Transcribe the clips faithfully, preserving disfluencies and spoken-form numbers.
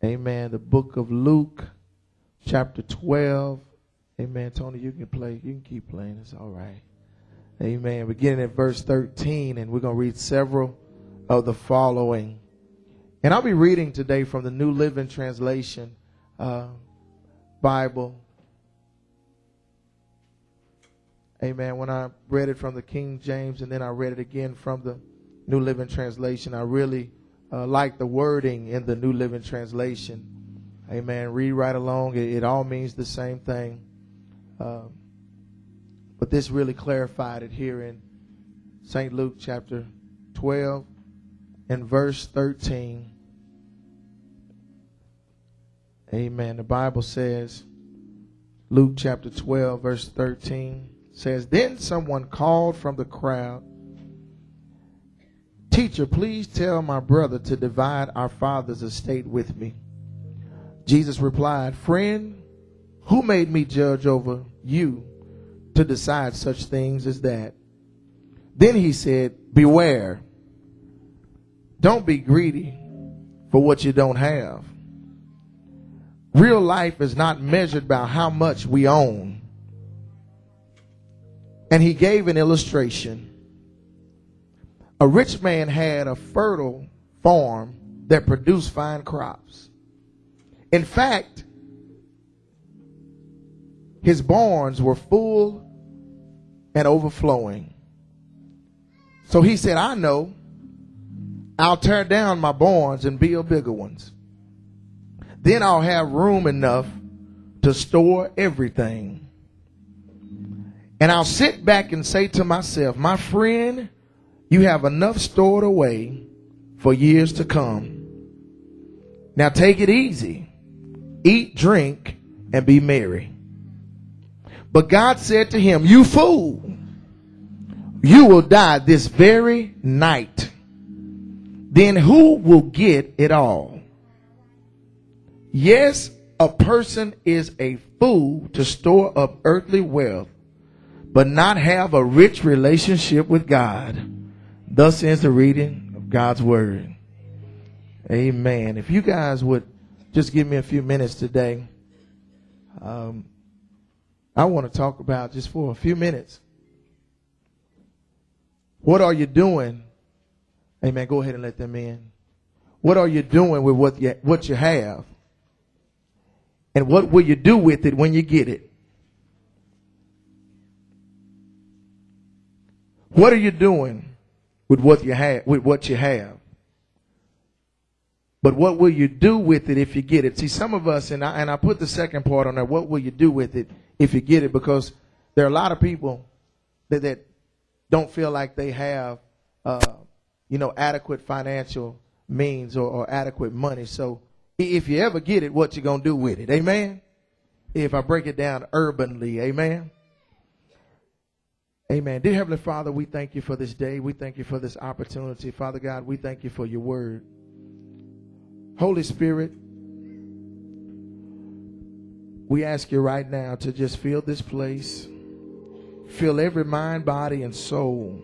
Amen. The book of Luke, chapter twelve. Amen. Tony, you can play. You can keep playing. It's all right. Amen. Beginning at verse thirteen, and we're going to read several of the following. And I'll be reading today from the New Living Translation uh, Bible. Amen. When I read it from the King James and then I read it again from the New Living Translation, I really uh, like the wording in the New Living Translation. Amen. Read right along. It, it all means the same thing. Uh, but this really clarified it here in Saint Luke chapter twelve and verse thirteen. Amen. The Bible says, Luke chapter twelve, verse thirteen says, "Then someone called from the crowd, 'Teacher, please tell my brother to divide our father's estate with me.' Jesus replied, 'Friend, who made me judge over you to decide such things as that?' Then he said, 'Beware. Don't be greedy for what you don't have. Real life is not measured by how much we own.' And he gave an illustration. A rich man had a fertile farm that produced fine crops. In fact, his barns were full and overflowing. So he said, 'I know. I'll tear down my barns and build bigger ones. Then I'll have room enough to store everything. And I'll sit back and say to myself, my friend, you have enough stored away for years to come. Now take it easy. Eat, drink, and be merry.' But God said to him, 'You fool, you will die this very night. Then who will get it all?' Yes, a person is a fool to store up earthly wealth, but not have a rich relationship with God. Thus ends the reading of God's word." Amen. If you guys would just give me a few minutes today, um, I want to talk about just for a few minutes. What are you doing? Amen. Go ahead and let them in. What are you doing with what you, what you have? And what will you do with it when you get it? What are you doing with what you have, with what you have? But what will you do with it if you get it? See, some of us, and I, and I put the second part on there, what will you do with it if you get it? Because there are a lot of people that, that don't feel like they have, uh, you know, adequate financial means or, or adequate money. So if you ever get it, what you going to do with it? Amen? If I break it down urbanly, amen? Amen. Dear Heavenly Father, we thank you for this day. We thank you for this opportunity. Father God, we thank you for your word. Holy Spirit, we ask you right now to just fill this place. Fill every mind, body, and soul.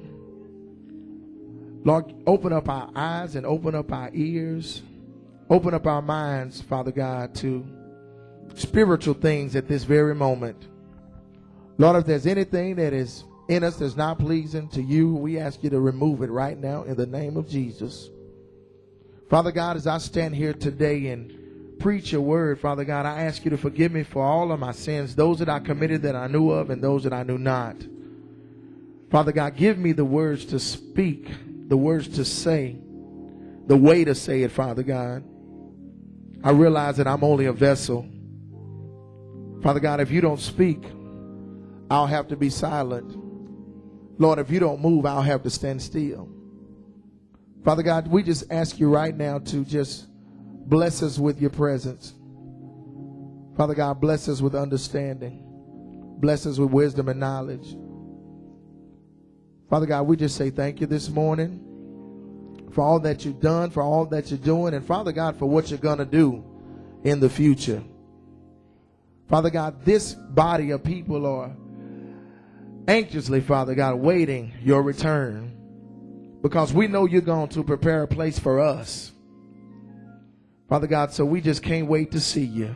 Lord, open up our eyes and open up our ears. Open up our minds, Father God, to spiritual things at this very moment. Lord, if there's anything that is in us that's not pleasing to you, we ask you to remove it right now in the name of Jesus. Father God, as I stand here today and preach your word, Father God, I ask you to forgive me for all of my sins, those that I committed that I knew of and those that I knew not. Father God, give me the words to speak, the words to say, the way to say it, Father God. I realize that I'm only a vessel. Father God, if you don't speak, I'll have to be silent. Lord, if you don't move, I'll have to stand still. Father God, we just ask you right now to just bless us with your presence. Father God, bless us with understanding. Bless us with wisdom and knowledge. Father God, we just say thank you this morning for all that you've done, for all that you're doing, and Father God, for what you're going to do in the future. Father God, this body of people are anxiously, Father God, waiting your return, because we know you're going to prepare a place for us. Father God, so we just can't wait to see you.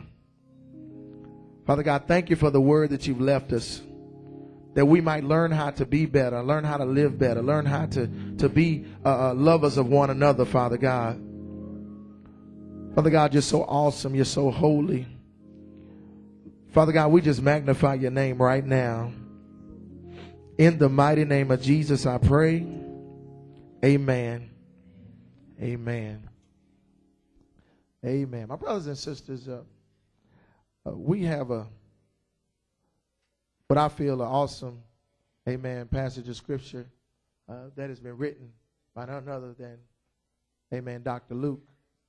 Father God, thank you for the word that you've left us, that we might learn how to be better, learn how to live better, learn how to, to be uh, lovers of one another, Father God. Father God, you're so awesome. You're so holy. Father God, we just magnify your name right now. In the mighty name of Jesus, I pray. Amen. Amen. Amen. My brothers and sisters, uh, uh, we have a, what I feel an awesome, amen, passage of scripture uh, that has been written by none other than, amen, Doctor Luke.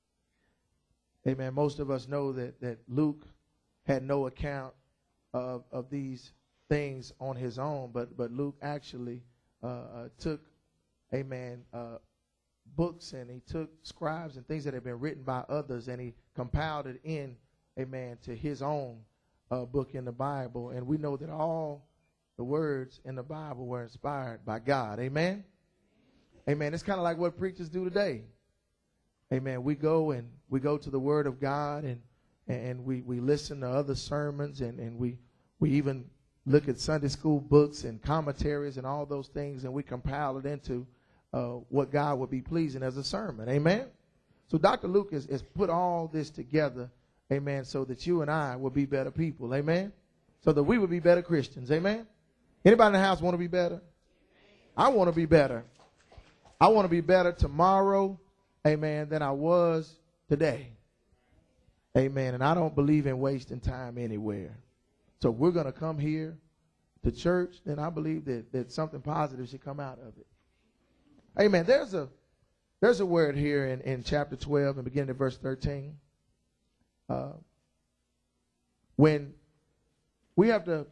Amen. Most of us know that, that Luke had no account of, of these things on his own, but, but Luke actually uh, uh, took, amen, uh, books, and he took scribes and things that had been written by others, and he compiled it in, amen, to his own uh, book in the Bible. And we know that all the words in the Bible were inspired by God. Amen. Amen. It's kind of like what preachers do today. Amen. We go and we go to the Word of God, and and we, we listen to other sermons, and, and we we even look at Sunday school books and commentaries and all those things, and we compile it into Uh, what God would be pleasing as a sermon. Amen. So Doctor Luke has, has put all this together, amen, so that you and I will be better people. Amen. So that we would be better Christians. Amen. Anybody in the house want to be better? I want to be better. I want to be better tomorrow, amen, than I was today. Amen. And I don't believe in wasting time anywhere. So if we're going to come here to church, then I believe that, that something positive should come out of it. Amen. There's a there's a word here in, in chapter twelve and beginning at verse thirteen. Uh, when we have to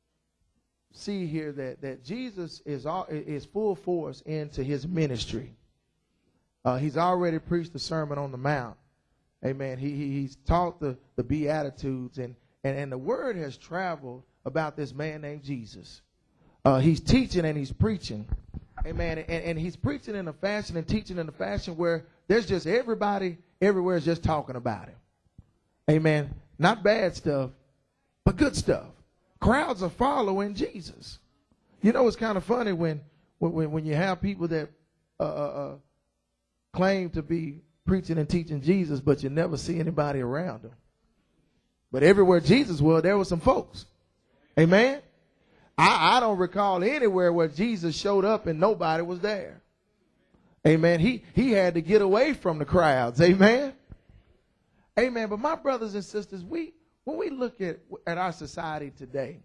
see here that, that Jesus is all, is full force into his ministry. Uh, he's already preached the Sermon on the Mount. Amen. He, he he's taught the, the Beatitudes, and, and, and the word has traveled about this man named Jesus. Uh, he's teaching and he's preaching. Amen. And, and he's preaching in a fashion and teaching in a fashion where there's just everybody everywhere is just talking about him. Amen. Not bad stuff, but good stuff. Crowds are following Jesus. You know, it's kind of funny when when, when you have people that uh, uh, claim to be preaching and teaching Jesus, but you never see anybody around them. But everywhere Jesus was, there were some folks. Amen. I, I don't recall anywhere where Jesus showed up and nobody was there. Amen. He, he had to get away from the crowds. Amen. Amen. But my brothers and sisters, we when we look at, at our society today,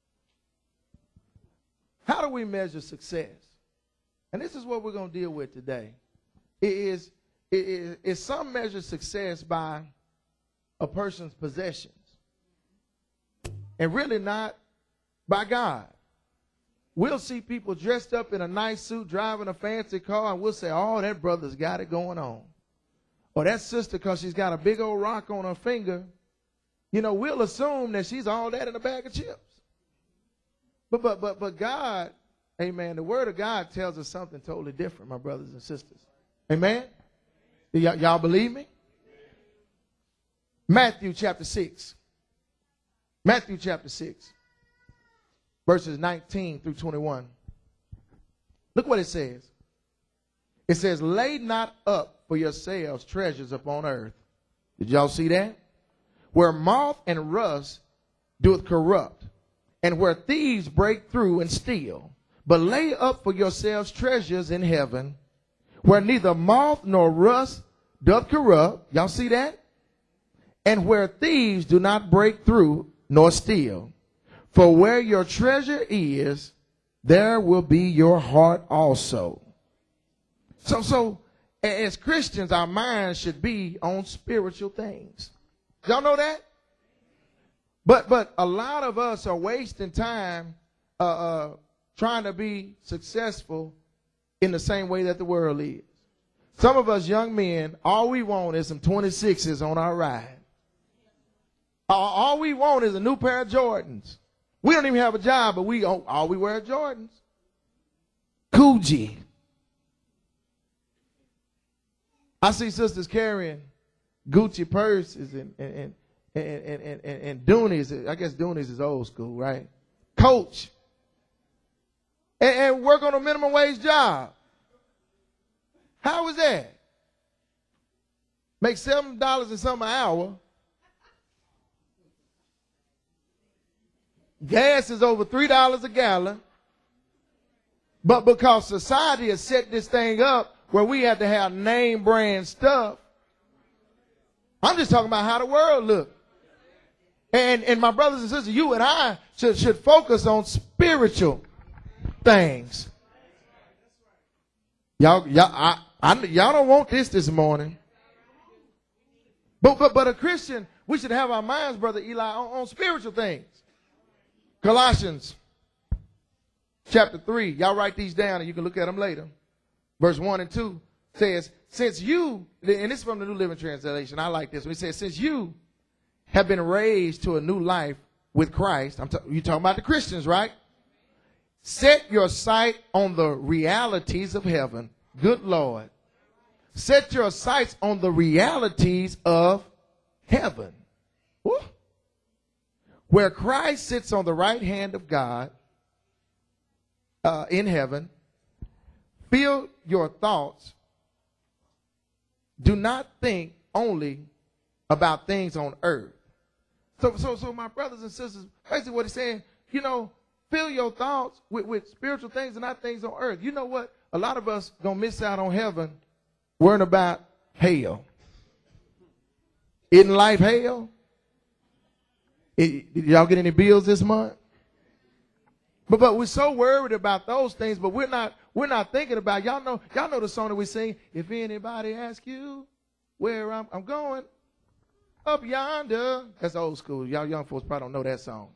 how do we measure success? And this is what we're going to deal with today. It is, it is, is some measure success by a person's possessions, and really not by God. We'll see people dressed up in a nice suit, driving a fancy car, and we'll say, oh, that brother's got it going on. Or that sister, because she's got a big old rock on her finger, you know, we'll assume that she's all that in a bag of chips. But, but, but, but God, amen, the word of God tells us something totally different, my brothers and sisters. Amen? Y- y'all believe me? Matthew chapter six. Matthew chapter six. Verses nineteen through twenty-one. Look what it says. It says, lay not up for yourselves treasures upon earth. Did y'all see that? Where moth and rust doeth corrupt, and where thieves break through and steal. But lay up for yourselves treasures in heaven, where neither moth nor rust doth corrupt. Y'all see that? And where thieves do not break through nor steal. For where your treasure is, there will be your heart also. So, so as Christians, our minds should be on spiritual things. Y'all know that? But, but a lot of us are wasting time uh, uh, trying to be successful in the same way that the world is. Some of us young men, all we want is some twenty-sixes on our ride. All, all we want is a new pair of Jordans. We don't even have a job, but we all we wear are Jordans. Coogee. I see sisters carrying, Gucci purses and and and and and, and, and Doonies. I guess Doonies is old school, right? Coach. And, and work on a minimum wage job. How is that? Make seven dollars and some an hour. Gas is over three dollars a gallon. But because society has set this thing up where we have to have name brand stuff, I'm just talking about how the world looks. And, and my brothers and sisters, you and I should, should focus on spiritual things. Y'all, y'all, I, I, y'all don't want this this morning. But, but, but a Christian, we should have our minds, Brother Eli, on, on spiritual things. Colossians chapter three. Y'all write these down and you can look at them later. Verse one and two says, since you, and this is from the New Living Translation. I like this. It says, since you have been raised to a new life with Christ. I'm t- you talking about the Christians, right? Set your sight on the realities of heaven. Good Lord. Set your sights on the realities of heaven. Woo. Where Christ sits on the right hand of God uh, in heaven. Fill your thoughts. Do not think only about things on earth. So, so, so my brothers and sisters, basically what he's saying, you know, fill your thoughts with, with spiritual things and not things on earth. You know what? A lot of us gonna miss out on heaven worrying about hell. Isn't life hell? It, did y'all get any bills this month? But but we're so worried about those things, but we're not we're not thinking about, y'all know y'all know the song that we sing. If anybody asks you where I'm, I'm going, up yonder. That's old school. Y'all young folks probably don't know that song.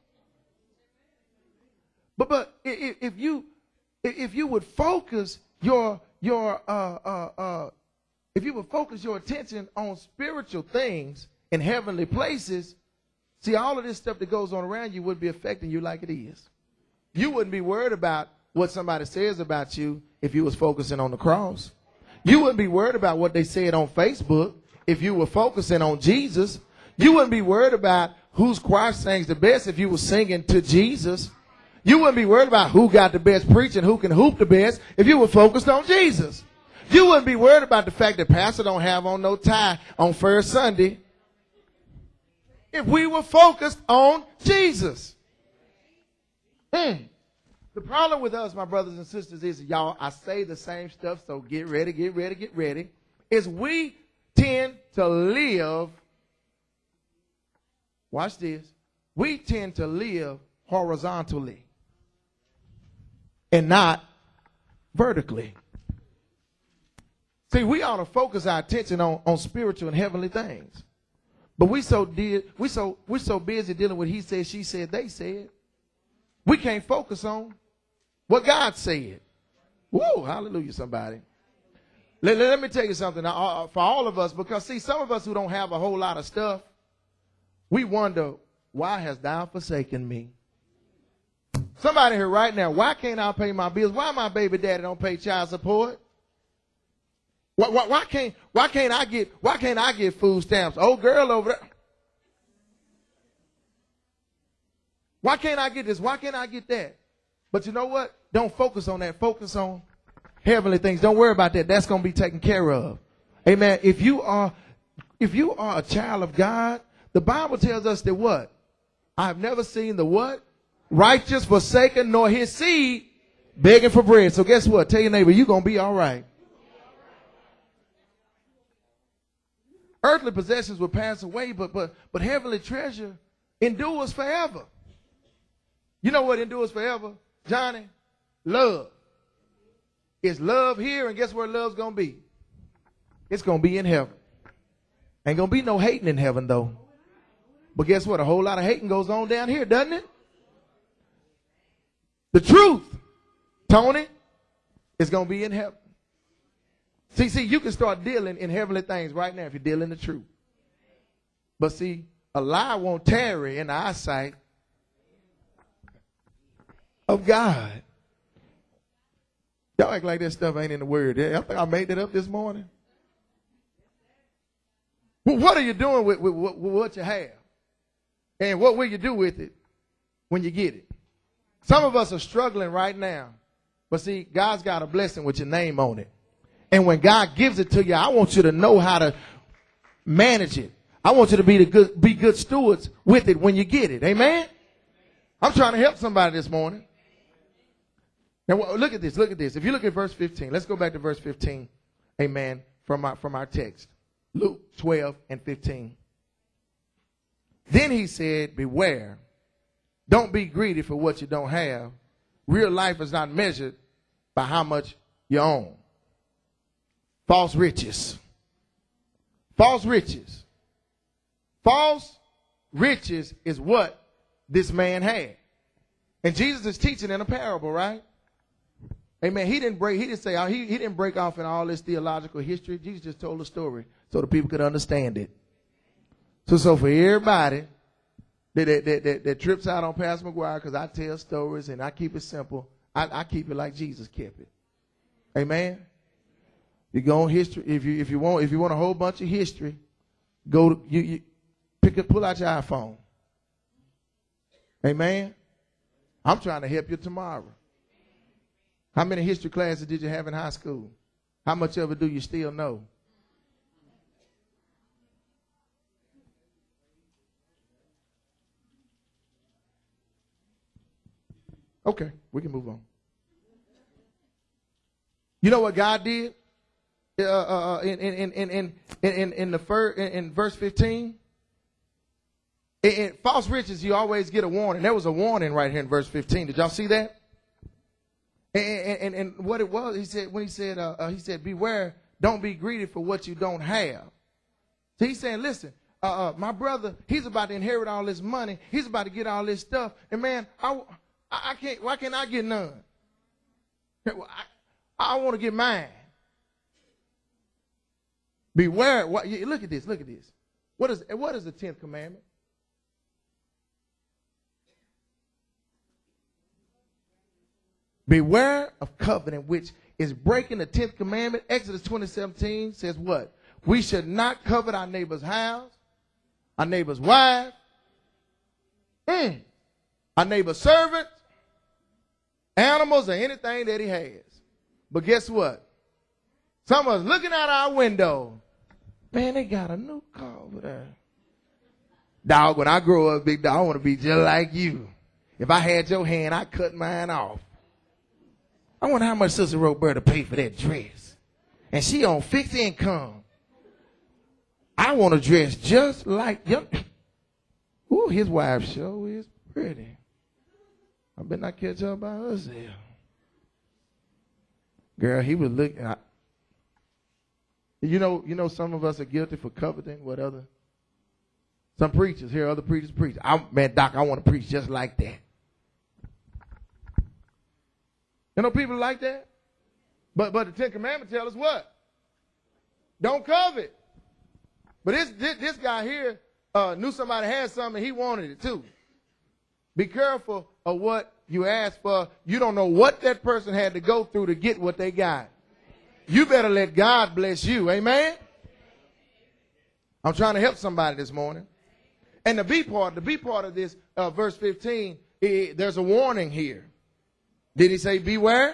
But but if, if you if you would focus your your uh uh uh if you would focus your attention on spiritual things in heavenly places, see, all of this stuff that goes on around you would be affecting you like it is. You wouldn't be worried about what somebody says about you if you was focusing on the cross. You wouldn't be worried about what they said on Facebook if you were focusing on Jesus. You wouldn't be worried about whose choir sings the best if you were singing to Jesus. You wouldn't be worried about who got the best preaching, who can hoop the best if you were focused on Jesus. You wouldn't be worried about the fact that pastor don't have on no tie on first Sunday if we were focused on Jesus. Mm. The problem with us, my brothers and sisters, is, y'all, I say the same stuff, so get ready, get ready, get ready, is we tend to live, watch this, we tend to live horizontally and not vertically. See, we ought to focus our attention on, on spiritual and heavenly things. But we so did we so we're so busy dealing with he said, she said, they said. We can't focus on what God said. Whoa, hallelujah, somebody. Let, let, let me tell you something now, for all of us, because see, some of us who don't have a whole lot of stuff, we wonder, why has thou forsaken me? Somebody here right now, why can't I pay my bills? Why my baby daddy don't pay child support? Why, why, why can't why can't I get why can't I get food stamps? Old girl over there. Why can't I get this? Why can't I get that? But you know what? Don't focus on that. Focus on heavenly things. Don't worry about that. That's going to be taken care of. Amen. If you are, if you are a child of God, the Bible tells us that what? I have never seen the what? Righteous forsaken, nor his seed begging for bread. So guess what? Tell your neighbor, you're going to be all right. Earthly possessions will pass away, but but but heavenly treasure endures forever. You know what endures forever, Johnny? Love. It's love here, and guess where love's going to be? It's going to be in heaven. Ain't going to be no hating in heaven, though. But guess what? A whole lot of hating goes on down here, doesn't it? The truth, Tony, is going to be in heaven. See, see, you can start dealing in heavenly things right now if you're dealing the truth. But see, a lie won't tarry in the eyesight of God. Y'all act like that stuff ain't in the word. I think I made that up this morning. Well, what are you doing with, with, with, with what you have? And what will you do with it when you get it? Some of us are struggling right now. But see, God's got a blessing with your name on it. And when God gives it to you, I want you to know how to manage it. I want you to be the good, be good stewards with it when you get it. Amen? I'm trying to help somebody this morning. Now look at this. Look at this. If you look at verse fifteen, let's go back to verse fifteen. Amen. From our, from our text. Luke twelve and fifteen. Then he said, beware. Don't be greedy for what you don't have. Real life is not measured by how much you own. False riches. False riches. False riches is what this man had. And Jesus is teaching in a parable, right? Amen. He didn't break, he didn't say, he, he didn't break off in all this theological history. Jesus just told a story so the people could understand it. So, so for everybody that, that, that, that, that trips out on Pastor McGuire, because I tell stories and I keep it simple, I, I keep it like Jesus kept it. Amen. You go on history. If you if you want if you want a whole bunch of history, go to you, you pick up pull out your iPhone. Amen. I'm trying to help you tomorrow. How many history classes did you have in high school? How much of it do you still know? Okay, we can move on. You know what God did? Uh, uh, in, in, in, in, in, in, the fir- in, in verse fifteen, in, in false riches, you always get a warning. There was a warning right here in verse fifteen. Did y'all see that? And, and, and what it was, he said, when he said, uh, uh, he said, beware, don't be greedy for what you don't have. So he's saying, listen, uh, uh, my brother, he's about to inherit all this money. He's about to get all this stuff. And man, I, I can't, why can't I get none? I, I want to get mine. Beware. What, look at this. Look at this. What is, what is the tenth commandment? Beware of covenant, which is breaking the tenth commandment. Exodus twenty seventeen says what? We should not covet our neighbor's house, our neighbor's wife, mm, our neighbor's servant, animals, or anything that he has. But guess what? Some of us looking out our window. Man, they got a new car over there. Dog, when I grow up, big dog, I want to be just like you. If I had your hand, I'd cut mine off. I wonder how much Sister Roberta paid for that dress. And she on fixed income. I want to dress just like young. Ooh, his wife sure is pretty. I better not catch up by herself. Girl, he was looking. I, you know, you know, some of us are guilty for coveting what other. Some preachers hear other preachers preach. I, man, Doc, I want to preach just like that. You know, people like that. But but the Ten Commandments tell us what? Don't covet. But this this, this guy here uh, knew somebody had something. He wanted it too. Be careful of what you ask for. You don't know what that person had to go through to get what they got. You better let God bless you. Amen? I'm trying to help somebody this morning. And the B part, the B part of this uh, verse fifteen, it, there's a warning here. Did he say beware?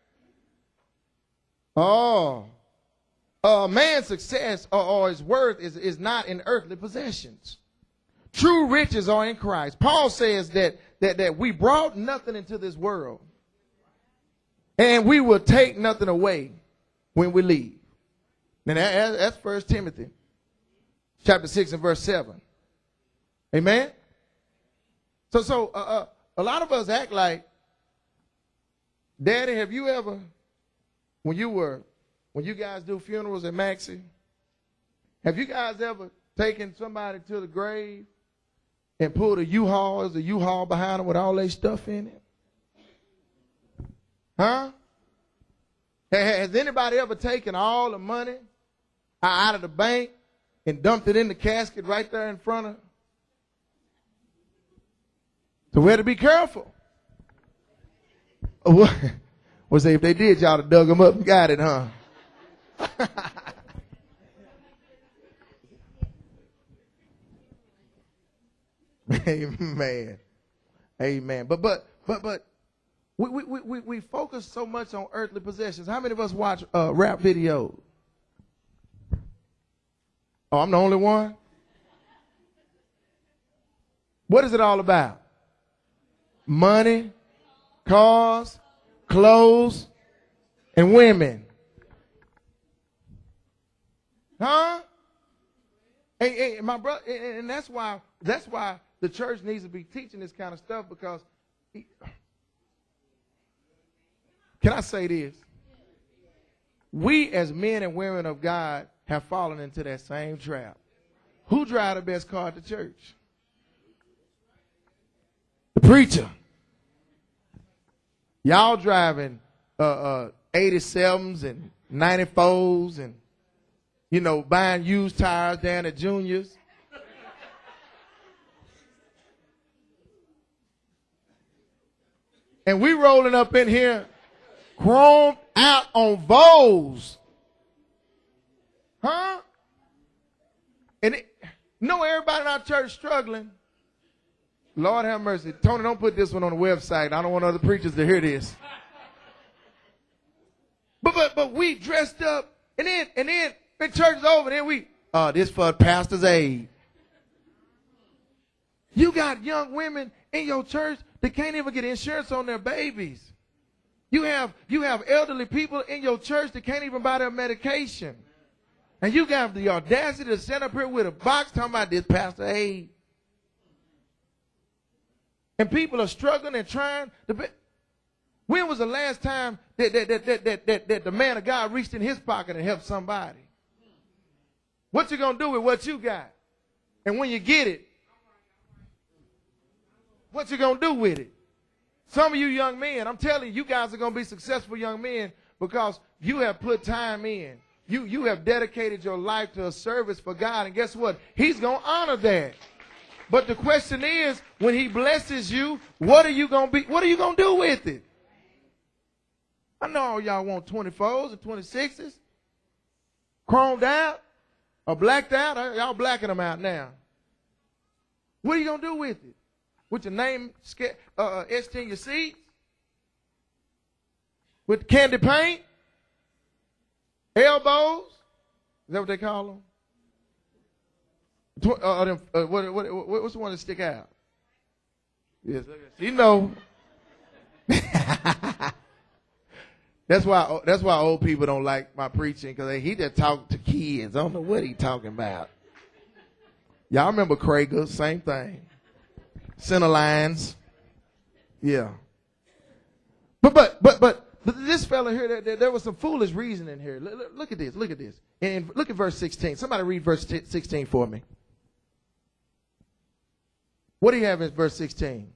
Oh. A man's success or, or his worth is, is not in earthly possessions. True riches are in Christ. Paul says that, that, that we brought nothing into this world. And we will take nothing away when we leave. Now that, that's First Timothy chapter six and verse seven. Amen? So, so uh, uh, a lot of us act like, Daddy, have you ever, when you were, when you guys do funerals at Maxie, have you guys ever taken somebody to the grave and pulled a U-Haul, there's a U-Haul behind them with all their stuff in it? Huh? Has anybody ever taken all the money out of the bank and dumped it in the casket right there in front of? So we had to be careful. Well, say if they did, y'all have dug them up and got it, huh? Amen. Amen. But but but but we we we we focus so much on earthly possessions. How many of us watch uh, rap videos? Oh, I'm the only one? What is it all about? Money, cars, clothes, and women. Huh? Hey, hey, my brother, and that's why that's why the church needs to be teaching this kind of stuff, because he, can I say this? We as men and women of God have fallen into that same trap. Who drive the best car at the church? The preacher. Y'all driving uh, uh, eighty-sevens and ninety-fours and, you know, buying used tires down at Junior's. And we rolling up in here, chromed out on Vols. Huh? And it, know everybody in our church struggling. Lord have mercy. Tony, don't put this one on the website. I don't want other preachers to hear this. But but but we dressed up, and then and then when church is over, then we uh this for pastor's aid. You got young women in your church that can't even get insurance on their babies. You have you have elderly people in your church that can't even buy their medication. And you got the audacity to stand up here with a box talking about this pastor aid. And people are struggling and trying to be. When was the last time that, that, that, that, that, that, that the man of God reached in his pocket and helped somebody? What you going to do with what you got? And when you get it, what you going to do with it? Some of you young men, I'm telling you, you guys are going to be successful young men because you have put time in. You, you have dedicated your life to a service for God. And guess what? He's going to honor that. But the question is, when he blesses you, what are you going to be? What are you going to do with it? I know all y'all want twenty-fours and twenty-sixes, chromed out or blacked out. Y'all blacking them out now. What are you going to do with it? With your name uh, etched in your seats? With candy paint? Elbows? Is that what they call them? Tw- uh, them uh, what, what, what, what's the one that stick out? Yes, you know. That's why. That's why old people don't like my preaching, because he just talk to kids. I don't know what he talking about. Y'all remember Krager? Same thing. Center lines. Yeah. But but but but this fella here, there, there, there was some foolish reasoning here. Look, look at this. Look at this. And look at verse sixteen. Somebody read verse sixteen for me. What do you have in verse sixteen?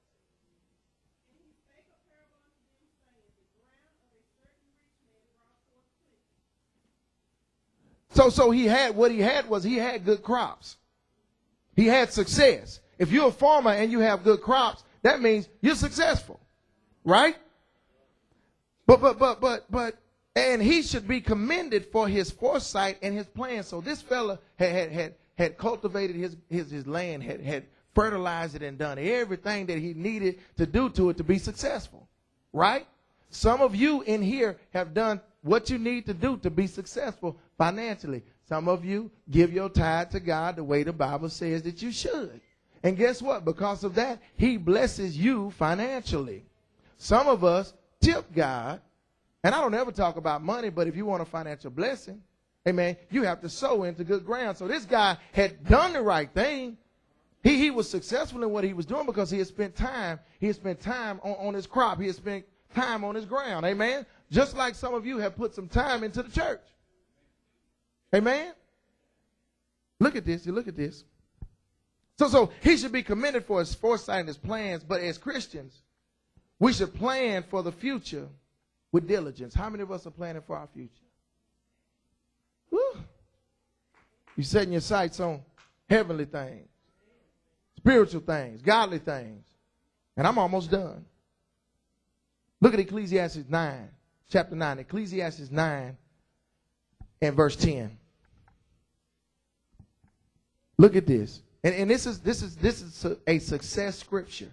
So, so he had, what he had was he had good crops. He had success. If you're a farmer and you have good crops, that means you're successful, right? But, but, but, but, but, and he should be commended for his foresight and his plan. So this fella had, had, had, had cultivated his, his, his land, had, had fertilized it and done everything that he needed to do to it to be successful, right? Some of you in here have done what you need to do to be successful financially. Some of you give your tithe to God the way the Bible says that you should. And guess what? Because of that, he blesses you financially. Some of us tip God, and I don't ever talk about money, but if you want a financial blessing, amen, you have to sow into good ground. So this guy had done the right thing. He, he was successful in what he was doing because he had spent time. He had spent time on, on his crop. He had spent time on his ground. Amen. Just like some of you have put some time into the church. Amen. Look at this. You look at this. So, so he should be commended for his foresight and his plans. But as Christians, we should plan for the future with diligence. How many of us are planning for our future? Woo. You're setting your sights on heavenly things, spiritual things, godly things. And I'm almost done. Look at Ecclesiastes nine, chapter nine. Ecclesiastes nine and verse ten. Look at this. And, and this is this is this is a, a success scripture.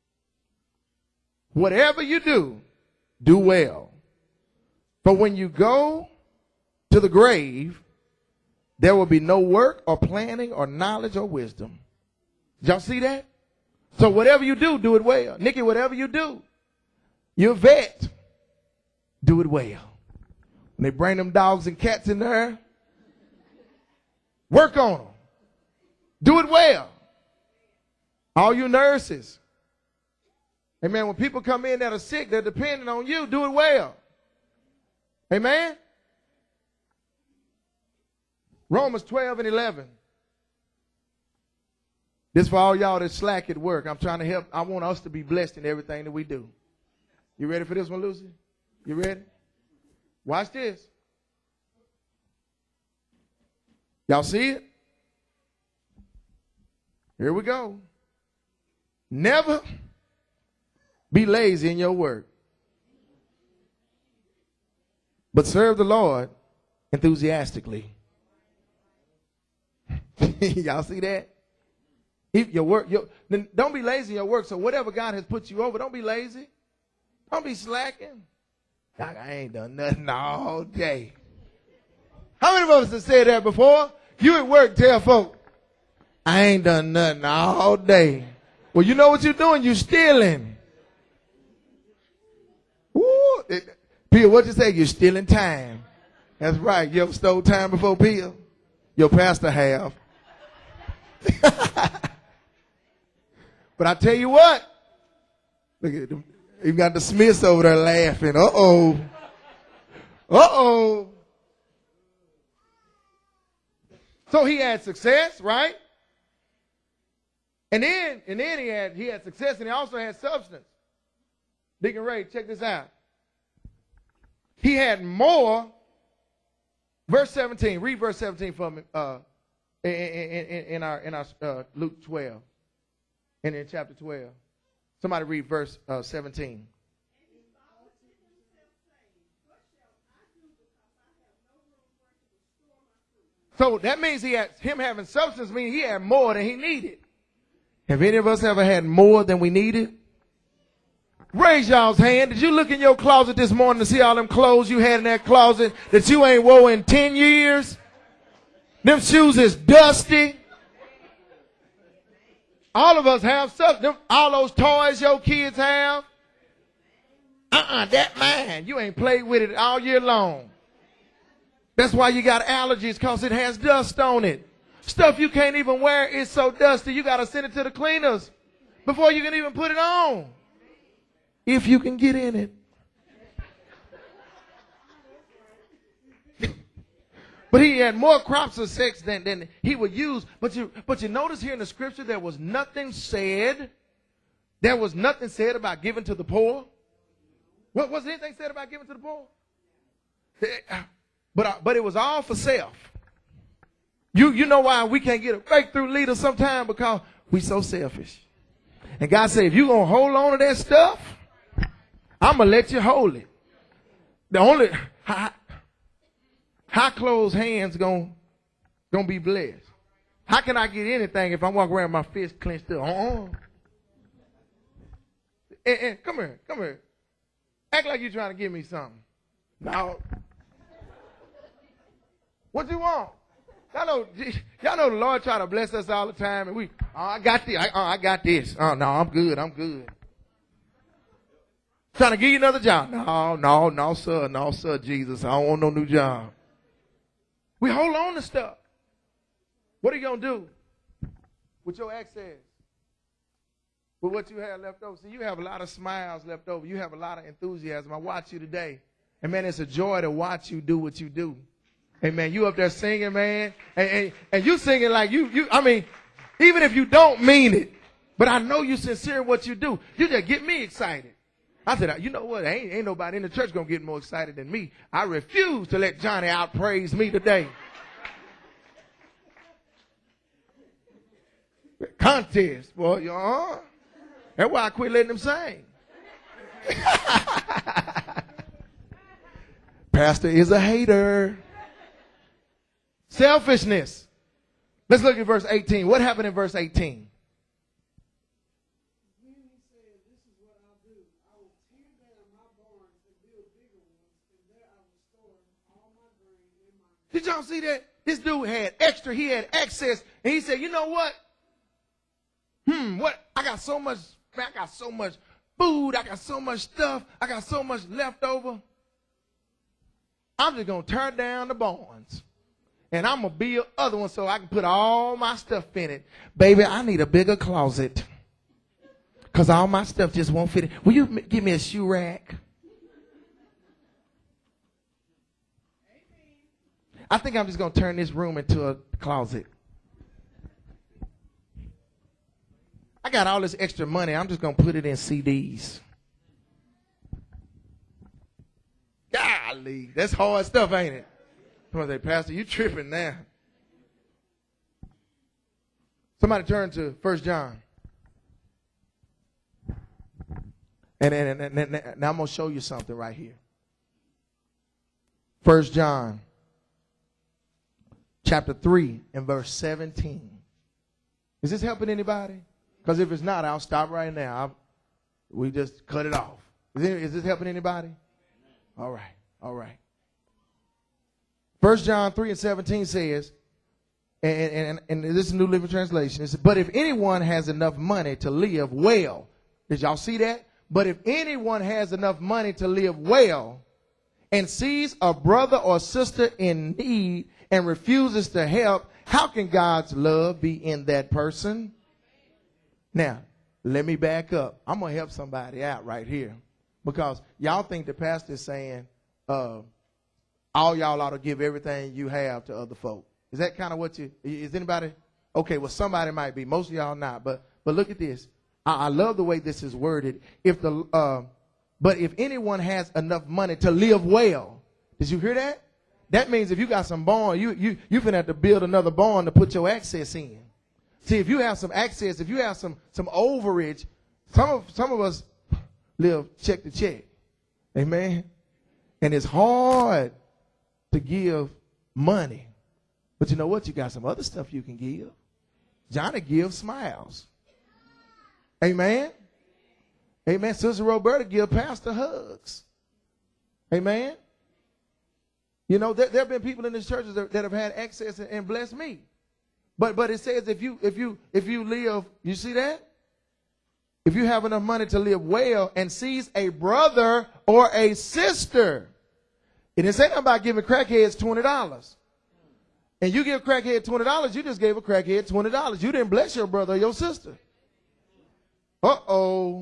Whatever you do, do well. For when you go to the grave, there will be no work or planning or knowledge or wisdom. Did y'all see that? So whatever you do, do it well. Nikki, whatever you do, you're a vet, do it well. When they bring them dogs and cats in there, work on them. Do it well. All you nurses. Amen. When people come in that are sick, they're depending on you. Do it well. Amen. Romans twelve and eleven. This for all y'all that slack at work. I'm trying to help. I want us to be blessed in everything that we do. You ready for this one, Lucy? You ready? Watch this. Y'all see it? Here we go. Never be lazy in your work, but serve the Lord enthusiastically. Y'all see that? If your work, your, then don't be lazy in your work. So whatever God has put you over, don't be lazy. Don't be slacking. Doc, I ain't done nothing all day. How many of us have said that before? You at work tell folk, I ain't done nothing all day. Well, you know what you're doing? You're stealing. Ooh, it, Pia, what you say? You're stealing time. That's right. You ever stole time before, Pia? Your pastor have. But I tell you what, look at them. You got the Smiths over there laughing. Uh-oh. Uh-oh. So he had success, right? And then, and then he had he had success, and he also had substance. Deacon Ray, check this out. He had more. Verse seventeen. Read verse seventeen for me. Uh, in, in, in, in our in our uh, Luke twelve, and in chapter twelve. Somebody read verse uh, seventeen. So that means he had him having substance means he had more than he needed. Have any of us ever had more than we needed? Raise y'all's hand. Did you look in your closet this morning to see all them clothes you had in that closet that you ain't wore in ten years? Them shoes is dusty. All of us have stuff. Them, all those toys your kids have. Uh-uh, that mine. You ain't played with it all year long. That's why you got allergies, because it has dust on it. Stuff you can't even wear is so dusty, you got to send it to the cleaners before you can even put it on. If you can get in it. But he had more crops of sex than, than he would use. But you, but you notice here in the scripture, there was nothing said. There was nothing said about giving to the poor. What was anything said about giving to the poor? But, but it was all for self. You, you know why we can't get a breakthrough leader sometime? Because we so selfish. And God said, if you're going to hold on to that stuff, I'm going to let you hold it. The only high, high closed hands going to be blessed. How can I get anything if I walk around with my fist clenched up? Uh-uh. And, and come here, come here. Act like you're trying to give me something. No. What you want? Y'all know, y'all know the Lord try to bless us all the time, and we, oh, I got this, I, oh, I got this. Oh, no, I'm good, I'm good. Trying to give you another job. No, no, no, sir, no, sir, Jesus, I don't want no new job. We hold on to stuff. What are you going to do with your access? With what you have left over? See, you have a lot of smiles left over. You have a lot of enthusiasm. I watch you today. And, man, it's a joy to watch you do what you do. Hey, man, you up there singing, man, and, and, and you singing like you, you, I mean, even if you don't mean it, but I know you sincere in what you do, you just get me excited. I said, you know what, ain't, ain't nobody in the church going to get more excited than me. I refuse to let Johnny outpraise me today. Contest, boy, y'all. That's why I quit letting them sing. Pastor is a hater. Selfishness. Let's look at verse eighteen. What happened in verse eighteen? Did y'all see that? This dude had extra. He had access. And he said, you know what? Hmm, what? I got so much, I got so much food. I got so much stuff. I got so much left over. I'm just going to tear down the barns. And I'm going to build other ones so I can put all my stuff in it. Baby, I need a bigger closet. Because all my stuff just won't fit in. Will you give me a shoe rack? I think I'm just going to turn this room into a closet. I got all this extra money. I'm just going to put it in C Ds. Golly, that's hard stuff, ain't it? Come on, say, Pastor, you tripping now. Somebody turn to First John. And, and, and, and, and now I'm going to show you something right here. First John. Chapter three and verse seventeen. Is this helping anybody? Because if it's not, I'll stop right now. I'll, we just cut it off. Is, it, is this helping anybody? All right. All right. First John three and seventeen says, and, and, and this is New Living Translation, it says, but if anyone has enough money to live well, did y'all see that? But if anyone has enough money to live well and sees a brother or sister in need and refuses to help, how can God's love be in that person? Now, let me back up. I'm going to help somebody out right here. Because y'all think the pastor is saying, uh, all y'all ought to give everything you have to other folk. Is that kind of what you, is anybody? Okay, well, somebody might be. Most of y'all not. But but look at this. I, I love the way this is worded. If the uh, But if anyone has enough money to live well, did you hear that? That means if you got some barn, you you you finna have to build another barn to put your access in. See, if you have some access, if you have some some overage, some of some of us live check to check. Amen. And it's hard to give money. But you know what? You got some other stuff you can give. Johnny gives smiles. Amen. Amen. Sister Roberta give pastor hugs. Amen. You know, there, there have been people in this church that, that have had access and, and blessed me. But but it says if you if you if you live, you see that? If you have enough money to live well and sees a brother or a sister, it didn't say nothing about giving crackheads twenty dollars. And you give a crackhead twenty dollars, you just gave a crackhead twenty dollars. You didn't bless your brother or your sister. Uh-oh.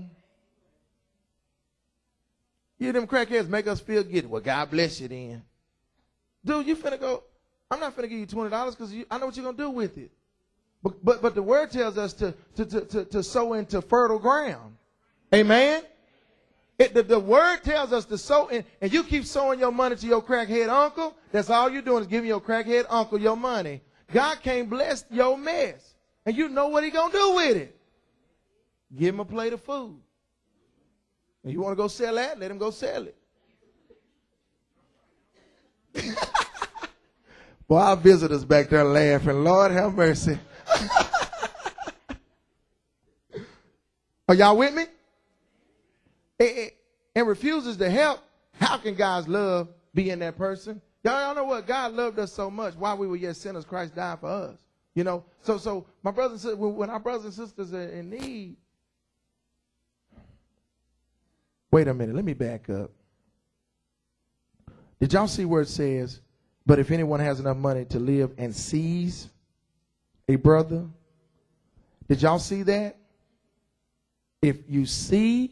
You them crackheads make us feel giddy. Well, God bless you then. Dude, you finna go, I'm not finna give you twenty dollars because I know what you're going to do with it. But, but but the word tells us to, to, to, to, to sow into fertile ground. Amen? It, the, the word tells us to sow in, and you keep sowing your money to your crackhead uncle, that's all you're doing is giving your crackhead uncle your money. God can't bless your mess. And you know what he's going to do with it. Give him a plate of food. And you want to go sell that? Let him go sell it. Boy, our visitors back there laughing. Lord have mercy. Are y'all with me? And, and refuses to help. How can God's love be in that person? Y'all, y'all know what? God loved us so much. While we were yet sinners, Christ died for us. You know, so so my brothers and sisters, when our brothers and sisters are in need. Wait a minute, let me back up. Did y'all see where it says, but if anyone has enough money to live and sees a brother? Did y'all see that? If you see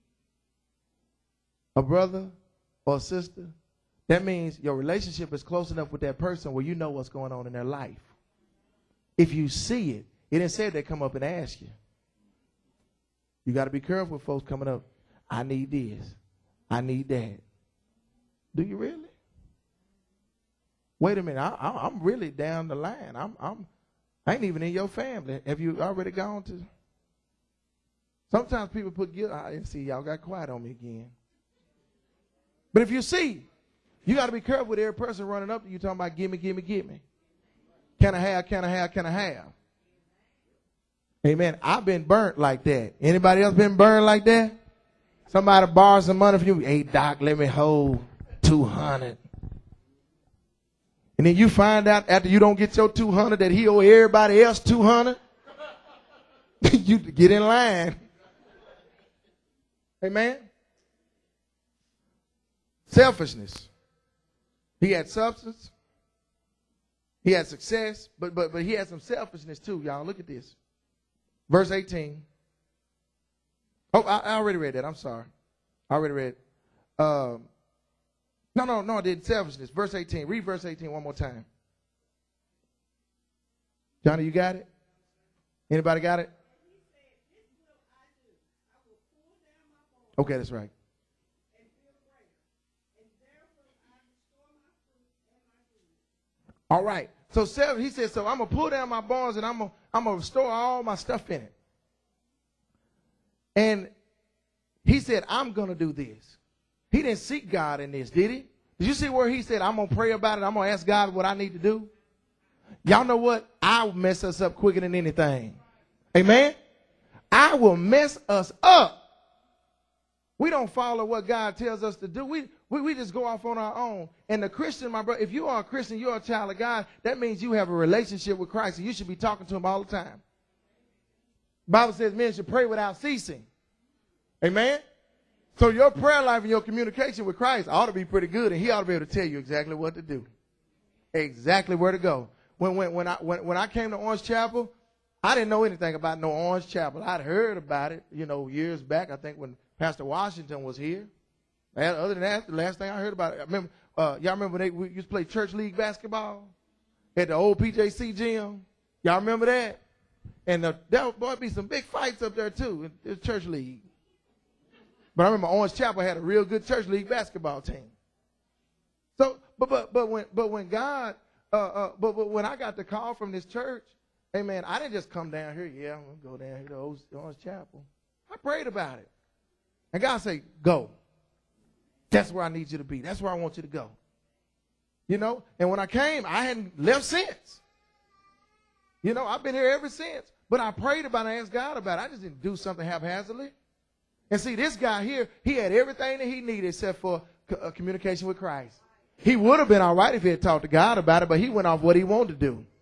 a brother or a sister, that means your relationship is close enough with that person where you know what's going on in their life. If you see it, it didn't say they come up and ask you. You got to be careful with folks coming up. I need this. I need that. Do you really? Wait a minute. I, I, I'm really down the line. I'm, I'm, I ain't even in your family. Have you already gone to? Sometimes people put guilt. I see y'all got quiet on me again. But if you see, you got to be careful with every person running up to you talking about gimme, gimme, gimme. Can I have, can I have, can I have? Amen. I've been burnt like that. Anybody else been burned like that? Somebody borrows some money from you. Hey, Doc, let me hold two hundred. And then you find out after you don't get your two hundred that he owe everybody else two hundred. You get in line. Amen. Selfishness. He had substance. He had success, but but but he had some selfishness too, y'all. Look at this. Verse eighteen. Oh, I, I already read that. I'm sorry. I already read. Um, no, no, no, I did selfishness. Verse eighteen. Read verse eighteen one more time. Johnny, you got it? Anybody got it? Okay, that's right. All right. So seven, he said, so I'm going to pull down my barns and I'm going I'm to restore all my stuff in it. And he said, I'm going to do this. He didn't seek God in this, did he? Did you see where he said, I'm going to pray about it. I'm going to ask God what I need to do. Y'all know what? I will mess us up quicker than anything. Amen? I will mess us up. We don't follow what God tells us to do. We, we, we just go off on our own. And the Christian, my brother, if you are a Christian, you're a child of God, that means you have a relationship with Christ, and you should be talking to him all the time. The Bible says men should pray without ceasing. Amen? So your prayer life and your communication with Christ ought to be pretty good, and he ought to be able to tell you exactly what to do. Exactly where to go. When, when, when, I, when, when I came to Orange Chapel, I didn't know anything about no Orange Chapel. I'd heard about it, you know, years back, I think when Pastor Washington was here. Other than that, the last thing I heard about it, I remember, uh, y'all remember they we used to play church league basketball at the old P J C gym? Y'all remember that? And uh, there would be some big fights up there too in the church league. But I remember Orange Chapel had a real good church league basketball team. So, but but but when but when God, uh, uh, but, but when I got the call from this church, hey man, I didn't just come down here. Yeah, I'm gonna go down here to Orange Chapel. I prayed about it. And God said, go. That's where I need you to be. That's where I want you to go. You know, and when I came, I hadn't left since. You know, I've been here ever since. But I prayed about it and asked God about it. I just didn't do something haphazardly. And see, this guy here, he had everything that he needed except for co- communication with Christ. He would have been all right if he had talked to God about it, but he went off what he wanted to do.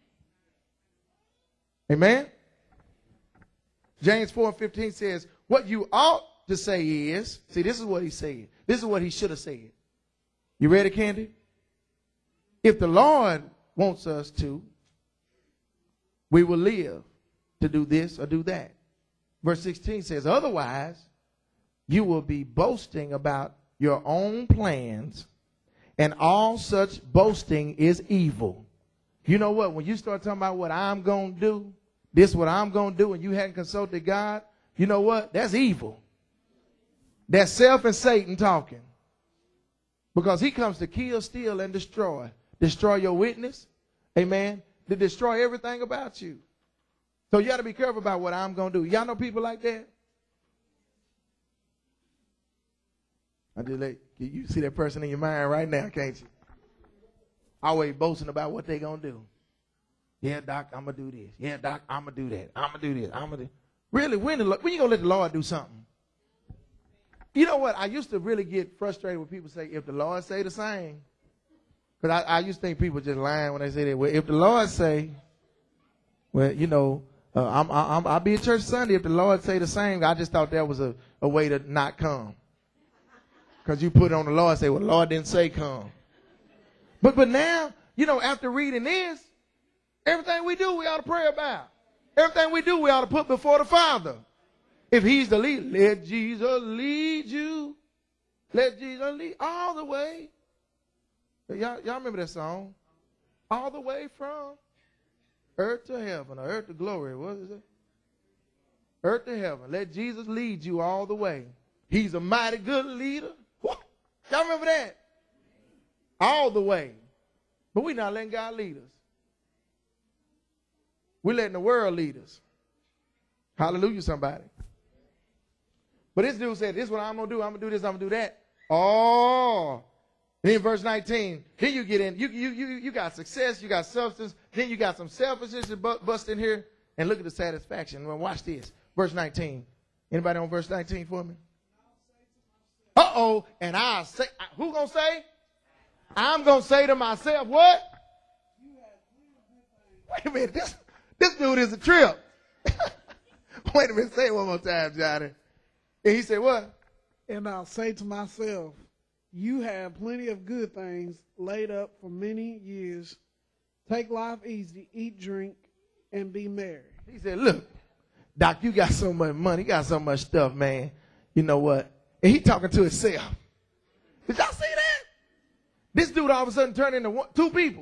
Amen? James four and fifteen says, what you ought to say is, see, this is what he said. This is what he should have said. You ready, Candy? If the Lord wants us to, we will live to do this or do that. Verse sixteen says, otherwise, you will be boasting about your own plans, and all such boasting is evil. You know what? When you start talking about what I'm going to do, this what I'm going to do, and you hadn't consulted God, you know what? That's evil. That's self and Satan talking. Because he comes to kill, steal, and destroy. Destroy your witness. Amen. To destroy everything about you. So you got to be careful about what I'm going to do. Y'all know people like that? I just let you see that person in your mind right now, can't you? Always boasting about what they going to do. Yeah, Doc, I'm going to do this. Yeah, Doc, I'm going to do that. I'm going to do this. I'm going to do Really, when, the, when you going to let the Lord do something? You know what? I used to really get frustrated when people say, if the Lord say the same. Because I, I used to think people just lying when they say that. Well, if the Lord say, well, you know, uh, I'm, I'm, I'll be at church Sunday. If the Lord say the same, I just thought that was a, a way to not come. Because you put it on the Lord and say, well, the Lord didn't say come. But, but now, you know, after reading this, everything we do, we ought to pray about. Everything we do, we ought to put before the Father. If he's the lead, let Jesus lead you. Let Jesus lead all the way. Y'all, y'all remember that song? All the way from earth to heaven, or earth to glory. What is it? Earth to heaven. Let Jesus lead you all the way. He's a mighty good leader. What? Y'all remember that? All the way. But we're not letting God lead us. We're letting the world lead us. Hallelujah, somebody. But this dude said, this is what I'm going to do. I'm going to do this. I'm going to do that. Oh. And then verse nineteen, then you get in. You, you, you, you got success. You got substance. then you got some selfishness that bu- bust in here. And look at the satisfaction. Well, watch this. Verse nineteen. Anybody on verse nineteen for me? Uh-oh. And I'll say, who gonna say? I'm gonna say to myself, what? Wait a minute. This, this dude is a trip. Wait a minute. Say it one more time, Johnny. And he said, what? And I'll say to myself, you have plenty of good things laid up for many years. Take life easy, eat, drink, and be merry. He said, look, Doc, you got so much money, you got so much stuff, man. You know what? And he talking to himself. Did y'all see that? This dude all of a sudden turned into one, two people.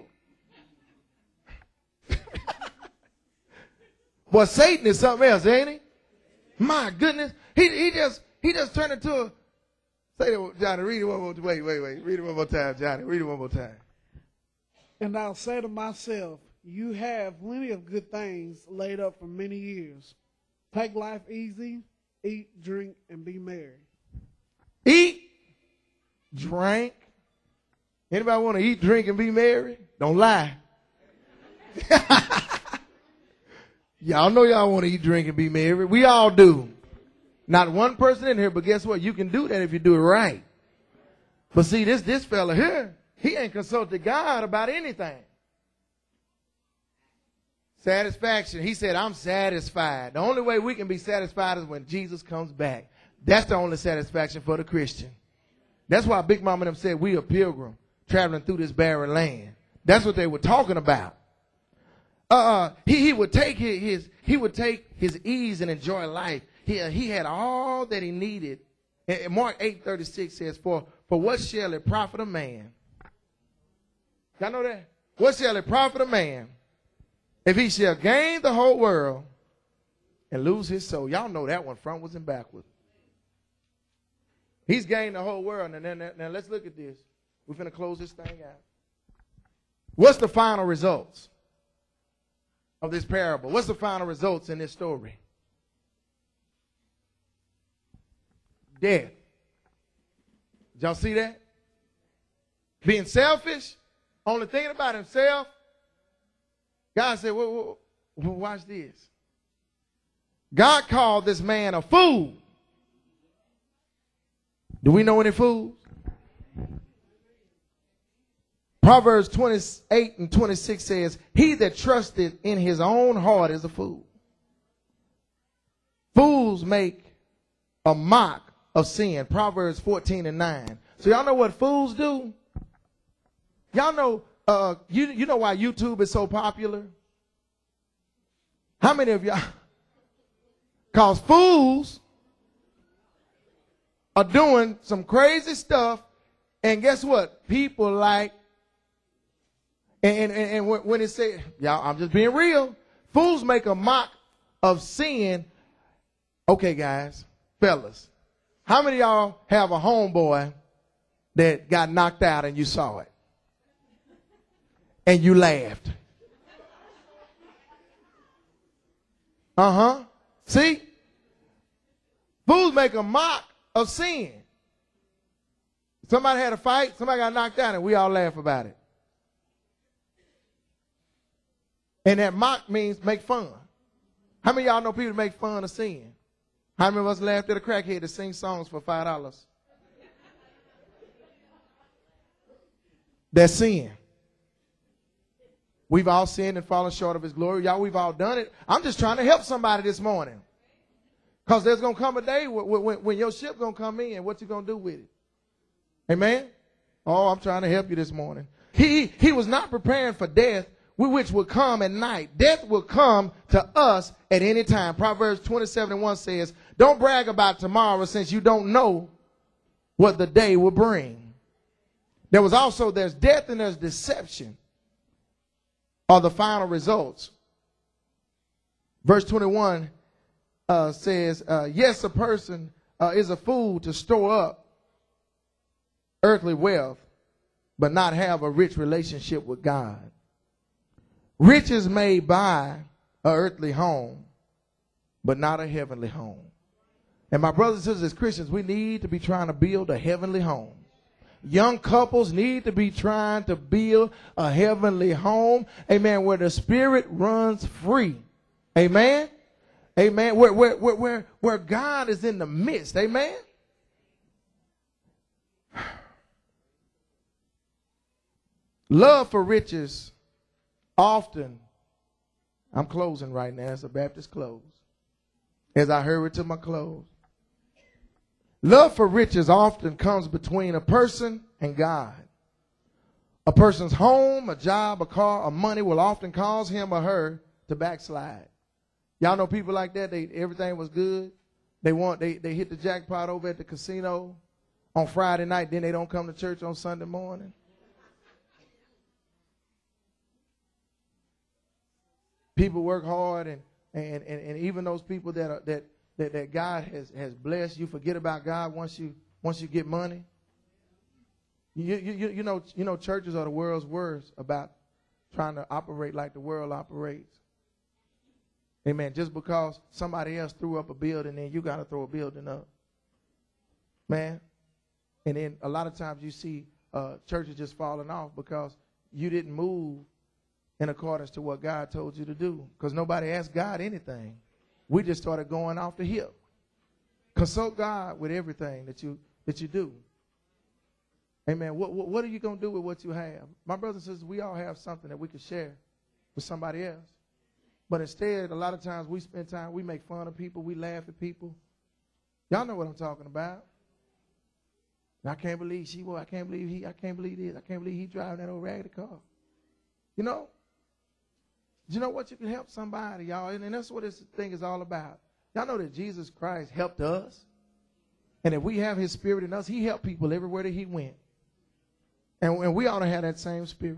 Well, Satan is something else, ain't he? My goodness. He he just he just turned into a, say it, Johnny, read it one more time. Wait, wait, wait. Read it one more time, Johnny. Read it one more time. And I'll say to myself, you have plenty of good things laid up for many years. Take life easy, eat, drink, and be merry. Eat, drink. Anybody want to eat, drink, and be merry? Don't lie. Y'all know y'all want to eat, drink, and be merry. We all do. Not one person in here, but guess what? You can do that if you do it right. But see, this, this fella here, he ain't consulted God about anything. Satisfaction. He said, I'm satisfied. The only way we can be satisfied is when Jesus comes back. That's the only satisfaction for the Christian. That's why Big Mama and them said we a pilgrim traveling through this barren land. That's what they were talking about. Uh, he, he would take his, his he would take his ease and enjoy life. He, he had all that he needed. And Mark eight thirty-six says, for, for what shall it profit a man? Y'all know that? What shall it profit a man if he shall gain the whole world and lose his soul? Y'all know that one frontwards and backwards. He's gained the whole world. And then, now, now let's look at this. We're going to close this thing out. What's the final results of this parable? What's the final results in this story? Death. Did y'all see that? Being selfish, only thinking about himself. God said, well, well, watch this. God called this man a fool. Do we know any fools? Proverbs twenty-eight and twenty-six says, he that trusted in his own heart is a fool. Fools make a mock of sin. Proverbs fourteen and nine. So y'all know what fools do? Y'all know, uh, you, you know why YouTube is so popular? How many of y'all? Because fools are doing some crazy stuff. And guess what? People like, and, and, and when it says, y'all, I'm just being real. Fools make a mock of sin. Okay, guys, fellas, how many of y'all have a homeboy that got knocked out and you saw it? And you laughed? Uh-huh. See? Fools make a mock of sin. Somebody had a fight, somebody got knocked out, and we all laugh about it. And that mock means make fun. How many of y'all know people make fun of sin? How many of us laughed at a crackhead to sing songs for five dollars? That's sin. We've all sinned and fallen short of his glory. Y'all, we've all done it. I'm just trying to help somebody this morning. Because there's going to come a day when, when, when your ship's going to come in. What you going to do with it? Amen? Oh, I'm trying to help you this morning. He, he was not preparing for death, which will come at night. Death will come to us at any time. Proverbs twenty-seven and one says, don't brag about tomorrow since you don't know what the day will bring. There was also, there's death and there's deception are the final results. Verse twenty-one uh, says, uh, yes, a person uh, is a fool to store up earthly wealth, but not have a rich relationship with God. Riches may buy an earthly home, but not a heavenly home. And my brothers and sisters, as Christians, we need to be trying to build a heavenly home. young couples need to be trying to build a heavenly home, amen, where the spirit runs free. Amen. Amen. Where, where, where, where, where God is in the midst. Amen. Love for riches often, I'm closing right now. It's a Baptist close. As I hurry to my close. Love for riches often comes between a person and God. A person's home, a job, a car, or money will often cause him or her to backslide. Y'all know people like that. They everything was good. They want they they hit the jackpot over at the casino on Friday night. Then they don't come to church on Sunday morning. People work hard, and and and, and even those people that are that. That, that God has, has blessed, you forget about God once you once you get money. You, you, you, know, you know churches are the world's worst about trying to operate like the world operates. Amen. Just because somebody else threw up a building, then you got to throw a building up. Man. And then a lot of times you see uh, churches just falling off because you didn't move in accordance to what God told you to do. Because nobody asked God anything. We just started going off the hip. Consult God with everything that you that you do. Amen. What, what, what are you going to do with what you have? My brothers and sisters, we all have something that we can share with somebody else. But instead, a lot of times we spend time, we make fun of people, we laugh at people. Y'all know what I'm talking about. I can't believe she was, I can't believe he, I can't believe this, I can't believe he driving that old raggedy car. You know? You know what? You can help somebody, y'all. And, and that's what this thing is all about. Y'all know that Jesus Christ helped us. And if we have his spirit in us, he helped people everywhere that he went. And, and we ought to have that same spirit.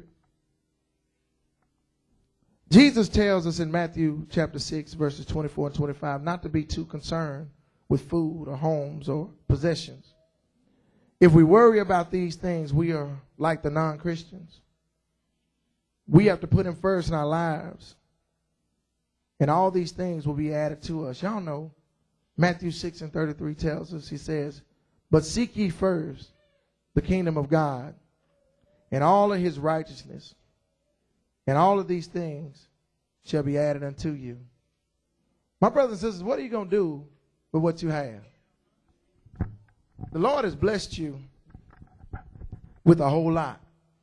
Jesus tells us in Matthew chapter six, verses twenty-four and twenty-five, not to be too concerned with food or homes or possessions. If we worry about these things, we are like the non-Christians. We have to put him first in our lives. And all these things will be added to us. Y'all know Matthew six and thirty-three tells us, he says, but seek ye first the kingdom of God and all of his righteousness, and all of these things shall be added unto you. My brothers and sisters, what are you going to do with what you have? The Lord has blessed you with a whole lot.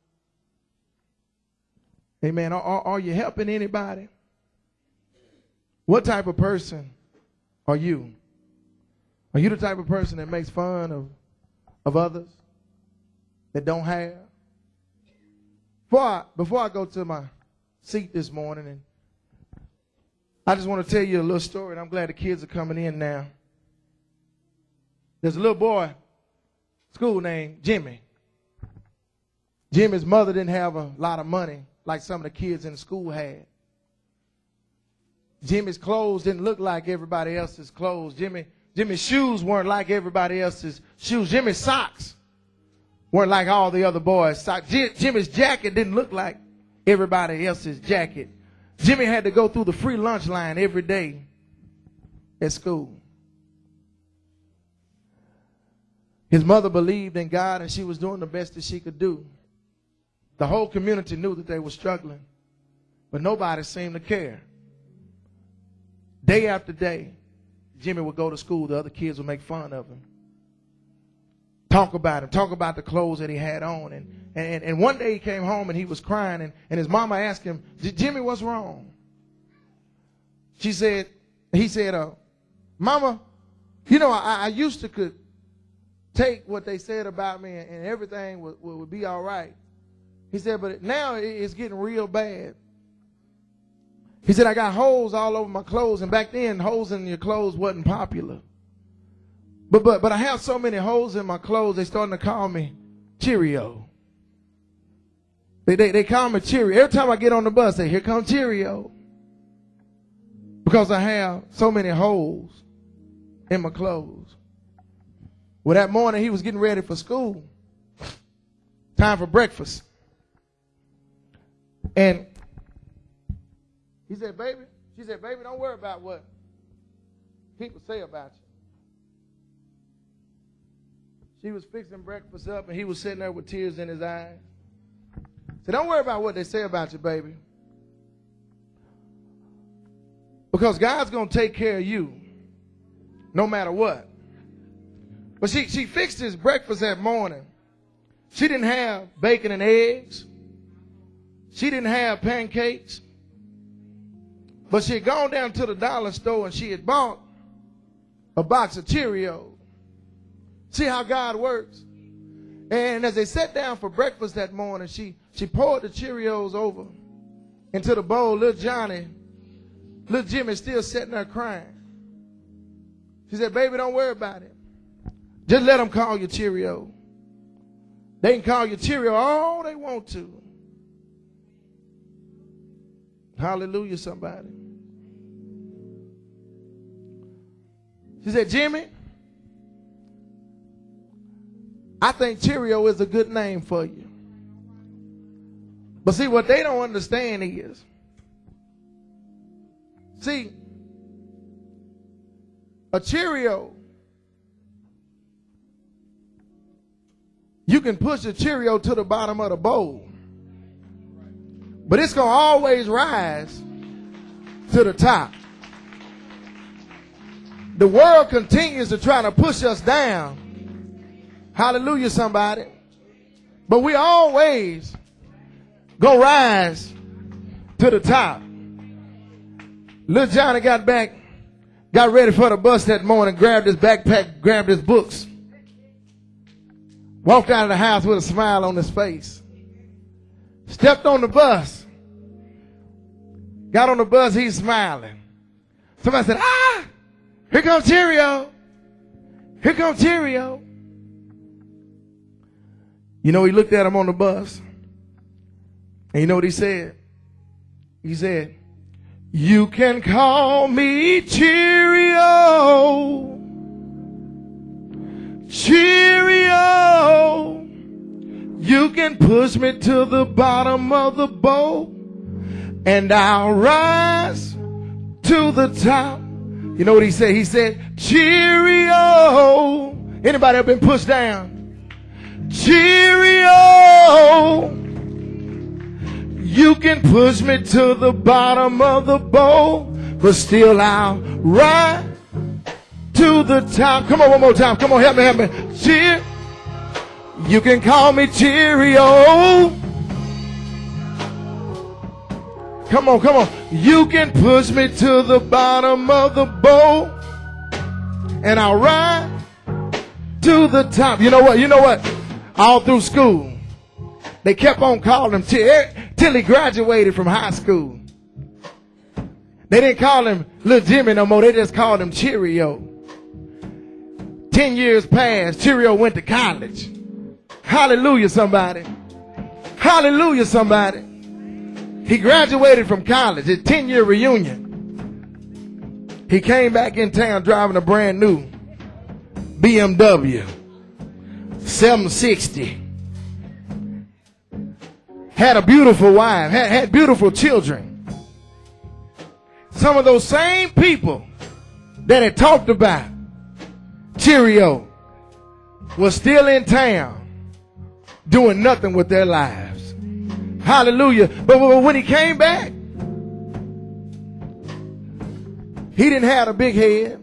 Amen. Are, are, are you helping anybody? What type of person are you? Are you the type of person that makes fun of, of others that don't have? Before I, before I go to my seat this morning, and I just want to tell you a little story, and I'm glad the kids are coming in now. There's a little boy, school named Jimmy. Jimmy's mother didn't have a lot of money like some of the kids in the school had. Jimmy's clothes didn't look like everybody else's clothes. Jimmy, Jimmy's shoes weren't like everybody else's shoes. Jimmy's socks weren't like all the other boys' socks. Jimmy's jacket didn't look like everybody else's jacket. Jimmy had to go through the free lunch line every day at school. His mother believed in God, and she was doing the best that she could do. The whole community knew that they were struggling, but nobody seemed to care. Day after day, Jimmy would go to school. The other kids would make fun of him, talk about him, talk about the clothes that he had on. And, and, and one day he came home and he was crying, and, and his mama asked him, Jimmy, what's wrong? She said, he said, uh, Mama, you know, I, I used to could take what they said about me and, and everything would, would be all right. He said, but now it's getting real bad. He said, I got holes all over my clothes, and back then holes in your clothes wasn't popular. But but but I have so many holes in my clothes, they starting to call me Cheerio. They, they, they call me Cheerio. Every time I get on the bus, they say, here comes Cheerio. Because I have so many holes in my clothes. Well, that morning he was getting ready for school. Time for breakfast. And he said, baby, she said, baby, don't worry about what people say about you. She was fixing breakfast up, and he was sitting there with tears in his eyes. Said, don't worry about what they say about you, baby. Because God's going to take care of you no matter what. But she, she fixed his breakfast that morning. She didn't have bacon and eggs. She didn't have pancakes. But she had gone down to the dollar store and she had bought a box of Cheerios. See how God works? And as they sat down for breakfast that morning, she, she poured the Cheerios over into the bowl. Little Johnny, little Jimmy still sitting there crying. She said, baby, don't worry about it. Just let them call you Cheerio. They can call you Cheerio all they want to. Hallelujah, somebody. She said, Jimmy, I think Cheerio is a good name for you. But see, what they don't understand is, see, a Cheerio, you can push a Cheerio to the bottom of the bowl, but it's going to always rise to the top. The world continues to try to push us down. Hallelujah, somebody. But we always going to rise to the top. Little Johnny got back, got ready for the bus that morning, grabbed his backpack, grabbed his books, walked out of the house with a smile on his face. Stepped on the bus. Got on the bus, he's smiling. Somebody said, ah, here comes Cheerio. Here comes Cheerio. You know, he looked at him on the bus. And you know what he said? He said, you can call me Cheerio. Cheerio. You can push me to the bottom of the bowl and I'll rise to the top. You know what he said? He said, Cheerio. Anybody ever been pushed down? Cheerio. You can push me to the bottom of the bowl, but still I'll rise to the top. Come on, one more time. Come on, help me, help me. Cheer. You can call me Cheerio. Come on, come on. You can push me to the bottom of the bowl, and I'll ride to the top. You know what? You know what? All through school, they kept on calling him till, till he graduated from high school. They didn't call him Little Jimmy no more. They just called him Cheerio. Ten years passed. Cheerio went to college. Hallelujah, somebody. Hallelujah, somebody. He graduated from college, his ten-year reunion. He came back in town driving a brand new B M W seven sixty. Had a beautiful wife, had, had beautiful children. Some of those same people that had talked about Cheerio was still in town doing nothing with their lives. Hallelujah. But when he came back, he didn't have a big head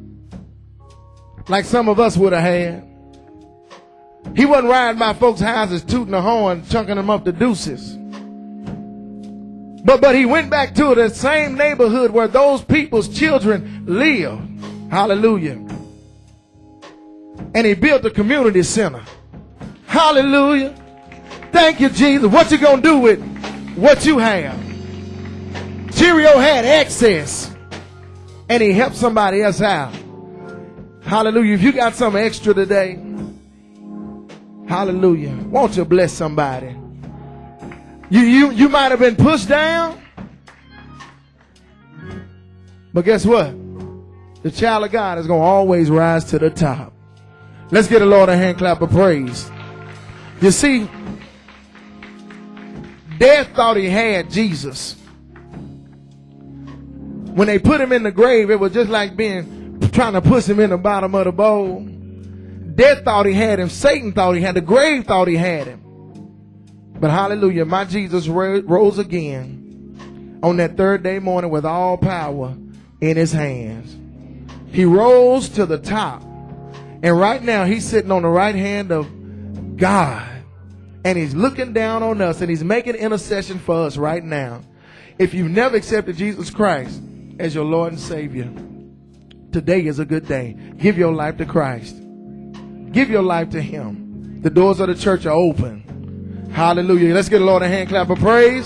like some of us would have had. He wasn't riding by folks' houses tooting the horn, chunking them up to deuces. But, but he went back to the same neighborhood where those people's children lived. Hallelujah. And he built a community center. Hallelujah. Thank you, Jesus. What you gonna do with what you have? Cheerio had access, and he helped somebody else out. Hallelujah. If you got something extra today, hallelujah, won't you bless somebody? You, you, you might have been pushed down, but guess what? The child of God is going to always rise to the top. Let's get the Lord a hand clap of praise. You see, death thought he had Jesus. When they put him in the grave, it was just like being trying to push him in the bottom of the bowl. Death thought he had him. Satan thought he had him. The grave thought he had him. But hallelujah, my Jesus ro- rose again on that third day morning with all power in his hands. He rose to the top. And right now he's sitting on the right hand of God. And he's looking down on us and he's making intercession for us right now. If you've never accepted Jesus Christ as your Lord and Savior, today is a good day. Give your life to Christ. Give your life to him. The doors of the church are open. Hallelujah. Let's get a Lord a hand clap of praise.